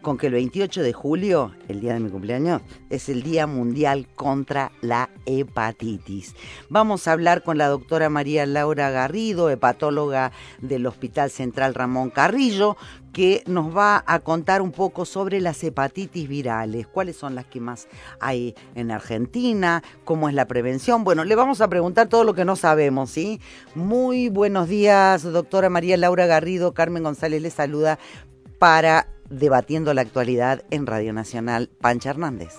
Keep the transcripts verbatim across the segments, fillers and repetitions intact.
con que el veintiocho de julio, el día de mi cumpleaños, es el Día Mundial contra la Hepatitis. Vamos a hablar con la doctora María Laura Garrido, hepatóloga del Hospital Central Ramón Carrillo, que nos va a contar un poco sobre las hepatitis virales, cuáles son las que más hay en Argentina, cómo es la prevención. Bueno, le vamos a preguntar todo lo que no sabemos, ¿sí? Muy buenos días, doctora María Laura Garrido. Carmen González le saluda para Debatiendo la Actualidad en Radio Nacional. Pancha Hernández.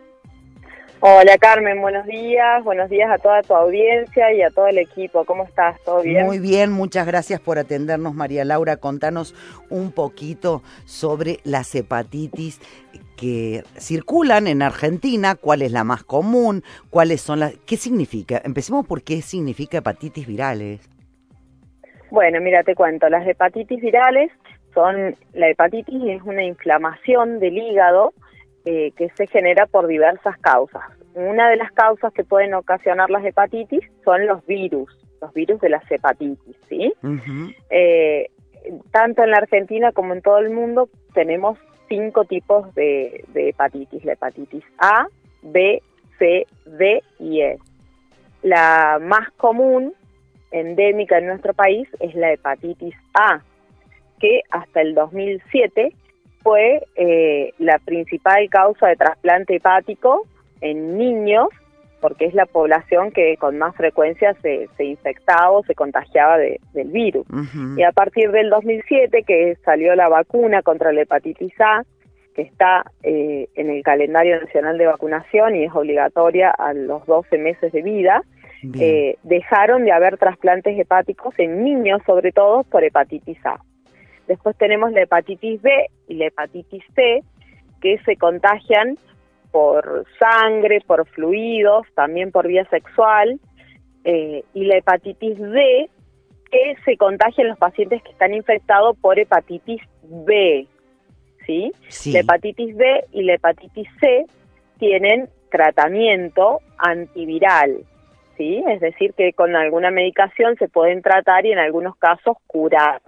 Hola Carmen, buenos días, buenos días a toda tu audiencia y a todo el equipo. ¿Cómo estás? ¿Todo bien? Muy bien, muchas gracias por atendernos, María Laura. Contanos un poquito sobre las hepatitis que circulan en Argentina, cuál es la más común, cuáles son las... ¿Qué significa? Empecemos por qué significa hepatitis virales. Bueno, mira, te cuento, las hepatitis virales son, la hepatitis es una inflamación del hígado Eh, que se genera por diversas causas. Una de las causas que pueden ocasionar las hepatitis son los virus, los virus de las hepatitis, ¿sí? Uh-huh. Eh, tanto en la Argentina como en todo el mundo tenemos cinco tipos de, de hepatitis, la hepatitis A, B, C, D y E. La más común, endémica en nuestro país, es la hepatitis A, que hasta el dos mil siete fue eh, la principal causa de trasplante hepático en niños, porque es la población que con más frecuencia se, se infectaba o se contagiaba de, del virus. Uh-huh. Y a partir del dos mil siete, que salió la vacuna contra la hepatitis A, que está eh, en el calendario nacional de vacunación y es obligatoria a los doce meses de vida, eh, dejaron de haber trasplantes hepáticos en niños, sobre todo por hepatitis A. Después tenemos la hepatitis B y la hepatitis C, que se contagian por sangre, por fluidos, también por vía sexual, eh, y la hepatitis D, que se contagia en los pacientes que están infectados por hepatitis B, ¿sí? Sí. La hepatitis B y la hepatitis C tienen tratamiento antiviral, ¿sí? Es decir, que con alguna medicación se pueden tratar y en algunos casos curar.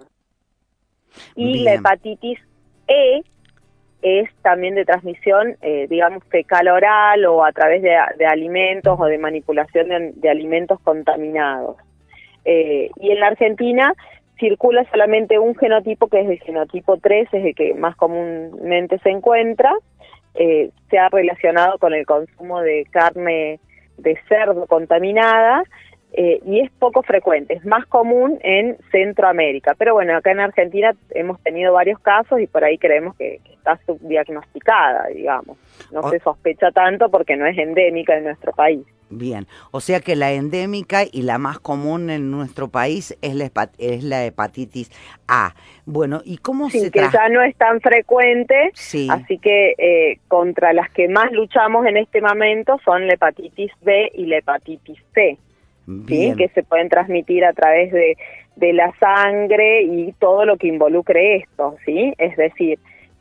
Y Bien. La hepatitis E es también de transmisión, eh, digamos, fecal oral o a través de, de alimentos o de manipulación de, de alimentos contaminados. Eh, y en la Argentina circula solamente un genotipo, que es el genotipo tres, es el que más comúnmente se encuentra. Eh, se ha relacionado con el consumo de carne de cerdo contaminada, Eh, y es poco frecuente, es más común en Centroamérica, pero bueno, acá en Argentina hemos tenido varios casos y por ahí creemos que, que está subdiagnosticada, digamos. No oh. se sospecha tanto porque no es endémica en nuestro país. Bien, o sea que la endémica y la más común en nuestro país es la, es la hepatitis A. Bueno, ¿y cómo sí, se que ya no es tan frecuente, sí. así que eh, contra las que más luchamos en este momento son la hepatitis B y la hepatitis C. ¿Sí? Que se pueden transmitir a través de, de la sangre y todo lo que involucre esto, ¿sí? Es decir,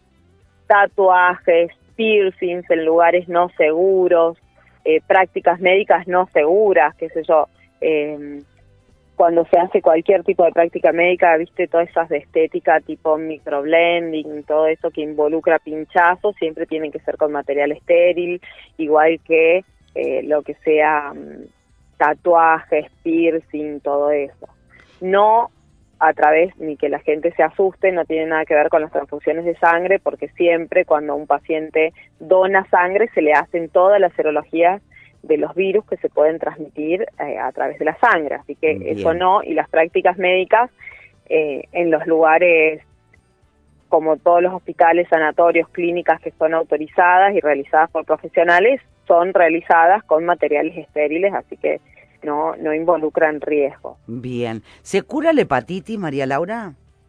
tatuajes, piercings en lugares no seguros, eh, prácticas médicas no seguras, qué sé yo, eh, cuando se hace cualquier tipo de práctica médica, viste, todas esas de estética tipo microblending, todo eso que involucra pinchazos, siempre tienen que ser con material estéril, igual que eh, lo que sea... tatuajes, piercing, todo eso. No a través, ni que la gente se asuste, no tiene nada que ver con las transfusiones de sangre, porque siempre cuando un paciente dona sangre se le hacen todas las serologías de los virus que se pueden transmitir eh, a través de la sangre. Así que Bien. Eso no, y las prácticas médicas eh, en los lugares como todos los hospitales, sanatorios, clínicas que son autorizadas y realizadas por profesionales, son realizadas con materiales estériles, así que no, no involucran riesgo. Bien. ¿Se cura la hepatitis, María Laura?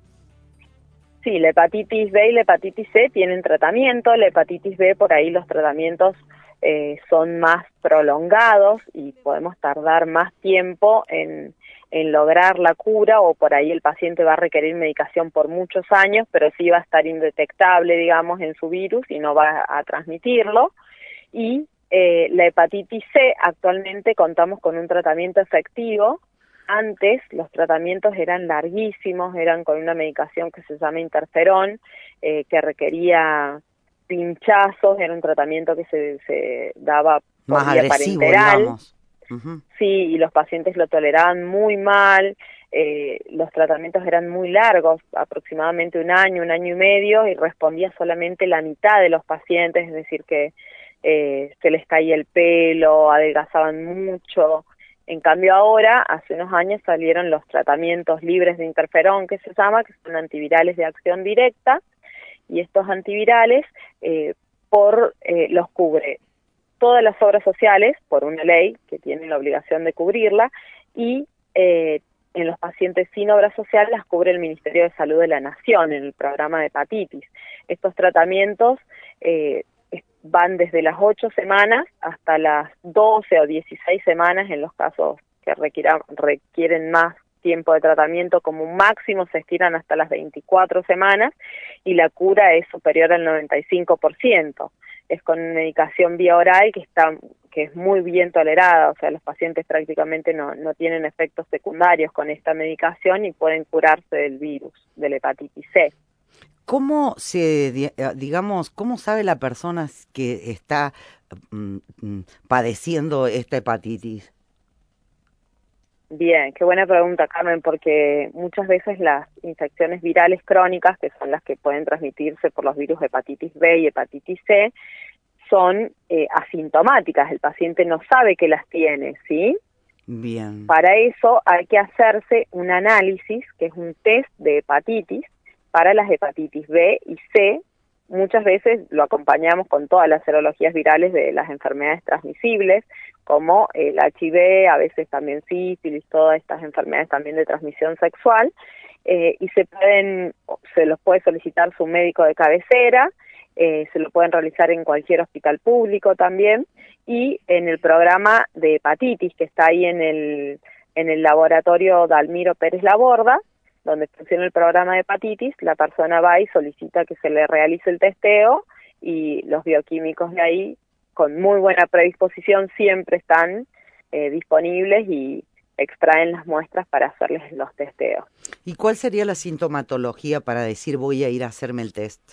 Sí, la hepatitis B y la hepatitis C tienen tratamiento. La hepatitis B, por ahí los tratamientos eh, son más prolongados y podemos tardar más tiempo en, en lograr la cura, o por ahí el paciente va a requerir medicación por muchos años, pero sí va a estar indetectable, digamos, en su virus y no va a transmitirlo. Y Eh, la hepatitis C, actualmente contamos con un tratamiento efectivo Antes los tratamientos eran larguísimos, eran con una medicación que se llama interferón, eh, que requería pinchazos, era un tratamiento que se, se daba por Más vía agresivo, parenteral. digamos. Uh-huh. Sí, y los pacientes lo toleraban muy mal, eh, los tratamientos eran muy largos, aproximadamente un año, un año y medio, y respondía solamente la mitad de los pacientes, es decir, que eh, se les caía el pelo, adelgazaban mucho. En cambio ahora, hace unos años salieron los tratamientos libres de interferón, que se llama, que son antivirales de acción directa, y estos antivirales eh, por eh, los cubre todas las obras sociales, por una ley que tiene la obligación de cubrirla, y eh, en los pacientes sin obra social las cubre el Ministerio de Salud de la Nación en el programa de hepatitis. Estos tratamientos eh, van desde las ocho semanas hasta las doce o dieciséis semanas en los casos que requieran, requieren más tiempo de tratamiento, como un máximo se estiran hasta las veinticuatro semanas, y la cura es superior al noventa y cinco por ciento. Es con medicación vía oral que está que es muy bien tolerada, o sea, los pacientes prácticamente no, no tienen efectos secundarios con esta medicación y pueden curarse del virus, de la hepatitis C. ¿Cómo se, digamos, cómo sabe la persona que está mm, padeciendo esta hepatitis? Bien, qué buena pregunta, Carmen, porque muchas veces las infecciones virales crónicas, que son las que pueden transmitirse por los virus hepatitis B y hepatitis C, son eh, asintomáticas, el paciente no sabe que las tiene, ¿sí? Bien. Para eso hay que hacerse un análisis, que es un test de hepatitis, para las hepatitis B y C. Muchas veces lo acompañamos con todas las serologías virales de las enfermedades transmisibles, como el H I V, a veces también sífilis, todas estas enfermedades también de transmisión sexual, eh, y se pueden, se los puede solicitar su médico de cabecera, eh, se lo pueden realizar en cualquier hospital público también, y en el programa de hepatitis que está ahí en el, en el laboratorio Dalmiro Pérez Laborda, donde funciona el programa de hepatitis, la persona va y solicita que se le realice el testeo, y los bioquímicos de ahí, con muy buena predisposición, siempre están eh, disponibles y extraen las muestras para hacerles los testeos. ¿Y cuál sería la sintomatología para decir voy a ir a hacerme el test?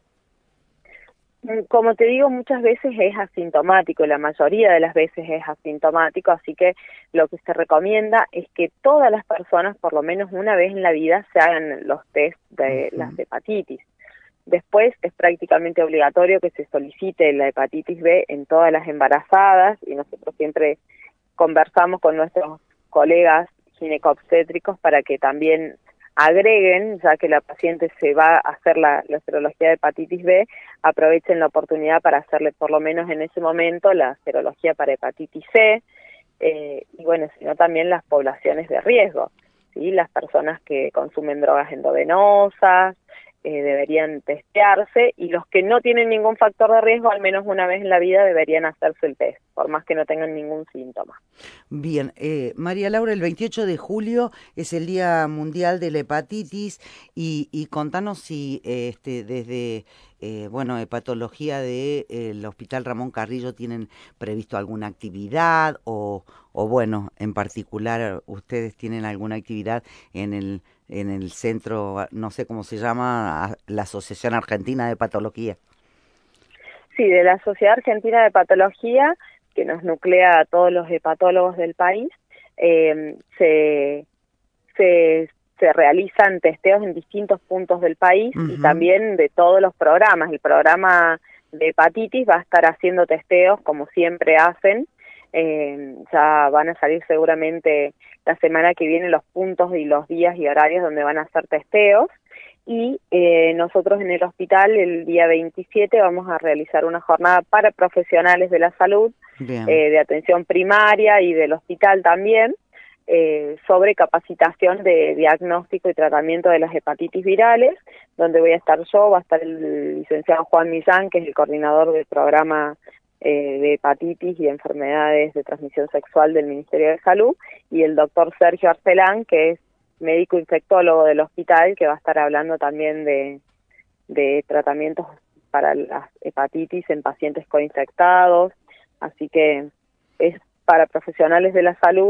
Como te digo, muchas veces es asintomático, la mayoría de las veces es asintomático, así que lo que se recomienda es que todas las personas, por lo menos una vez en la vida, se hagan los test de uh-huh. las hepatitis. Después es prácticamente obligatorio que se solicite la hepatitis B en todas las embarazadas, y nosotros siempre conversamos con nuestros colegas ginecobstétricos para que también agreguen, ya que la paciente se va a hacer la, la serología de hepatitis B, aprovechen la oportunidad para hacerle por lo menos en ese momento la serología para hepatitis C, eh, y bueno, sino también las poblaciones de riesgo, ¿sí? Las personas que consumen drogas endovenosas, Eh, deberían testearse, y los que no tienen ningún factor de riesgo, al menos una vez en la vida deberían hacerse el test, por más que no tengan ningún síntoma. Bien, eh, María Laura, el veintiocho de julio es el Día Mundial de la Hepatitis, y, y contanos si eh, este, desde eh, bueno, hepatología del de, eh, Hospital Ramón Carrillo tienen previsto alguna actividad, o, o bueno, en particular ustedes tienen alguna actividad en el en el centro, no sé cómo se llama, la Asociación Argentina de Hepatología. Sí, de la Sociedad Argentina de Hepatología, que nos nuclea a todos los hepatólogos del país, eh, se, se, se realizan testeos en distintos puntos del país, uh-huh. y también de todos los programas. El programa de hepatitis va a estar haciendo testeos como siempre hacen. Eh, ya van a salir seguramente la semana que viene los puntos y los días y horarios donde van a hacer testeos, y eh, nosotros en el hospital el día veintisiete vamos a realizar una jornada para profesionales de la salud, eh, de atención primaria y del hospital también, eh, sobre capacitación de diagnóstico y tratamiento de las hepatitis virales, donde voy a estar yo, va a estar el licenciado Juan Millán, que es el coordinador del programa Eh, de hepatitis y enfermedades de transmisión sexual del Ministerio de Salud, y el doctor Sergio Arcelán, que es médico infectólogo del hospital, que va a estar hablando también de, de tratamientos para las hepatitis en pacientes coinfectados. Así que es para profesionales de la salud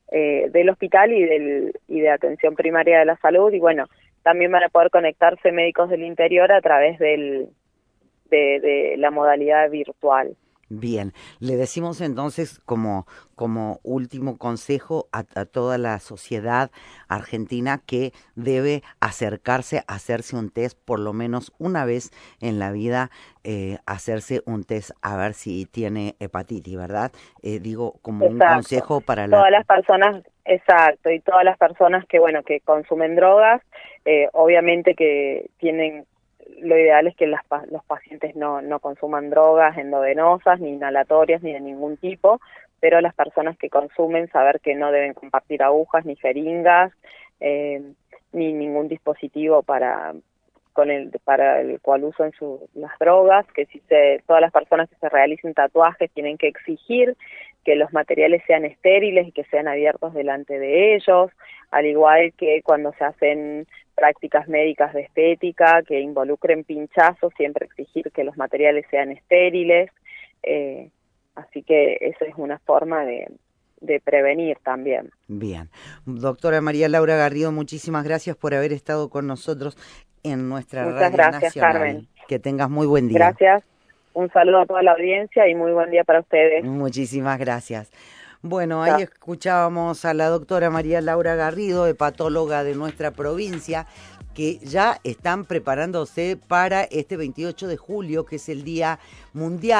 eh, del hospital y, del, y de atención primaria de la salud, y bueno, también van a poder conectarse médicos del interior a través del, de, de la modalidad virtual. Bien, le decimos entonces como, como último consejo a, a toda la sociedad argentina que debe acercarse a hacerse un test por lo menos una vez en la vida, eh, hacerse un test a ver si tiene hepatitis, ¿verdad? Eh, digo, como Exacto. un consejo para la... Todas las personas, exacto, y todas las personas que, bueno, que consumen drogas, eh, obviamente que tienen... Lo ideal es que las, los pacientes no, no consuman drogas endovenosas, ni inhalatorias, ni de ningún tipo, pero las personas que consumen, saber que no deben compartir agujas, ni jeringas, eh, ni ningún dispositivo para, con el, para el cual usen su, las drogas, que si se, todas las personas que se realicen tatuajes tienen que exigir que los materiales sean estériles y que sean abiertos delante de ellos, al igual que cuando se hacen prácticas médicas de estética que involucren pinchazos, siempre exigir que los materiales sean estériles, eh, así que esa es una forma de, de prevenir también. Bien. Doctora María Laura Garrido, muchísimas gracias por haber estado con nosotros en nuestra Muchas Radio gracias, Nacional. Carmen. Que tengas muy buen día. Gracias. Un saludo a toda la audiencia y muy buen día para ustedes. Muchísimas gracias. Bueno, Chao. ahí escuchábamos a la doctora María Laura Garrido, hepatóloga de nuestra provincia, que ya están preparándose para este veintiocho de julio, que es el Día Mundial